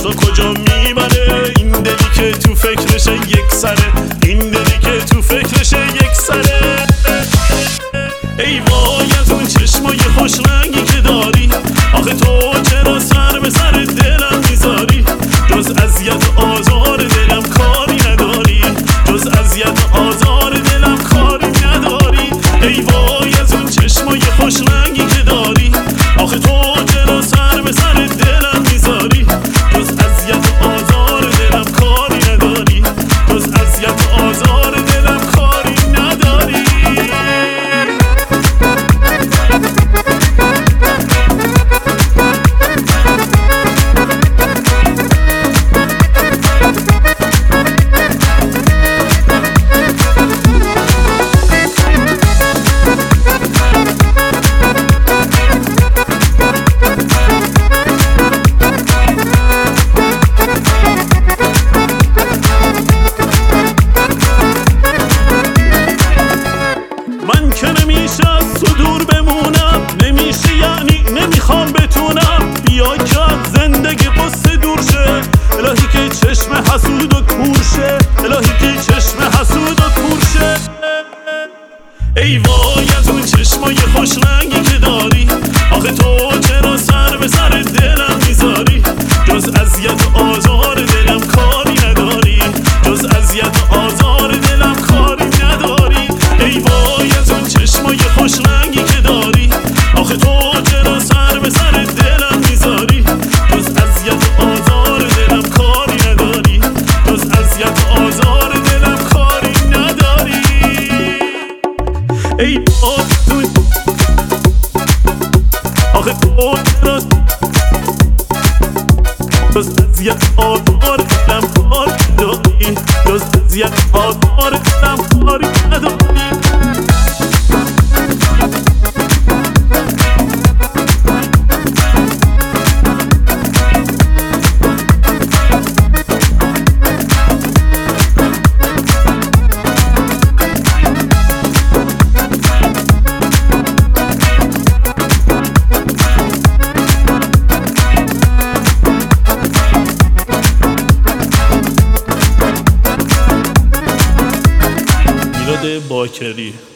تو کجا میبره؟ این دلی که تو فکرشه یک سره، این دلی که تو فکرشه یک سره. ای وای از اون چشمای خوش رنگی که داری، آخه تو چرا سر به سر دلم میذاری؟ جز اذیت و آزار دلم کاری نداری، جز اذیت و آزار دلم کاری نداری. ای وای از اون چشمای خوش رنگی که داری، آخه تو چرا سر به سر دلم میذاری؟ جز اذیت و آزار دلم کاری نداری، جز اذیت و آزار دلم کاری نداری. من که نمیشه از تو دور بمونم، نمیشه یعنی نمیخوام بتونم. بیا که از زندگی قصه دور شه، الهی که چشم حسود و کور شه، الهی که چشم حسود و کور شه. ای وای از اون چشمای خوش رنگی که داری، آخه تو چرا سر به سر دلم میذاری؟ جز اذیت و آزار دلم کاری نداری، جز اذیت و آزار دلم کاری نداری. ای وای از اون چشمای خوش رنگی که داری، آخه تو چرا سر به سر دلم میذاری؟ جز اذیت و آزار دلم کاری نداری، جز اذیت و آزار دلم کاری نداری. ای وای آخه تو چرا جز اذیت و آزار دلم کاری نداری، جز اذیت و آزار دلم کاری نداری. باکری